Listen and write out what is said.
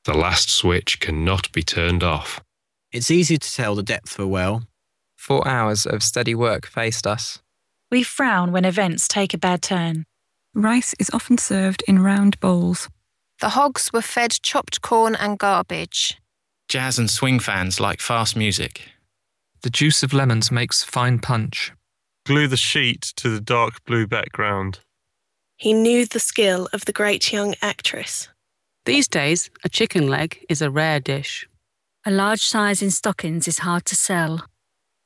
The last switch cannot be turned off. It's easy to tell the depth of a well. 4 hours of steady work faced us. We frown when events take a bad turn. Rice is often served in round bowls. The hogs were fed chopped corn and garbage. Jazz and swing fans like fast music. The juice of lemons makes fine punch. Glue the sheet to the dark blue background. He knew the skill of the great young actress. These days, a chicken leg is a rare dish. A large size in stockings is hard to sell.